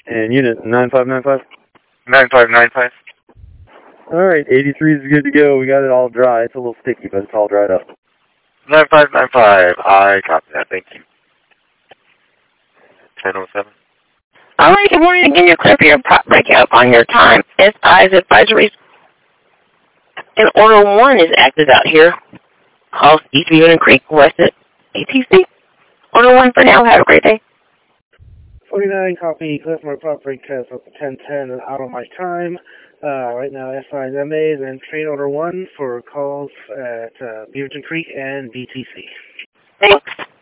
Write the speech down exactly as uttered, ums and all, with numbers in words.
And unit nine five nine five? nine five nine five. Alright, eighty-three is good to go. We got it all dry. It's a little sticky, but it's all dried up. nine five nine five. I copy that. Thank you. ten oh seven. All right, good morning. Again, you're clear for your prop breakout on your time. S I's advisories. And order one is active out here. Calls East Union Creek, West at A T C. Order one for now. Have a great day. forty-nine, copy. Cliff, my prop breakout up to ten ten and out of my time. Uh, right now, S I's M A's and train order one for calls at uh, Beaverton Creek and B T C. Thanks.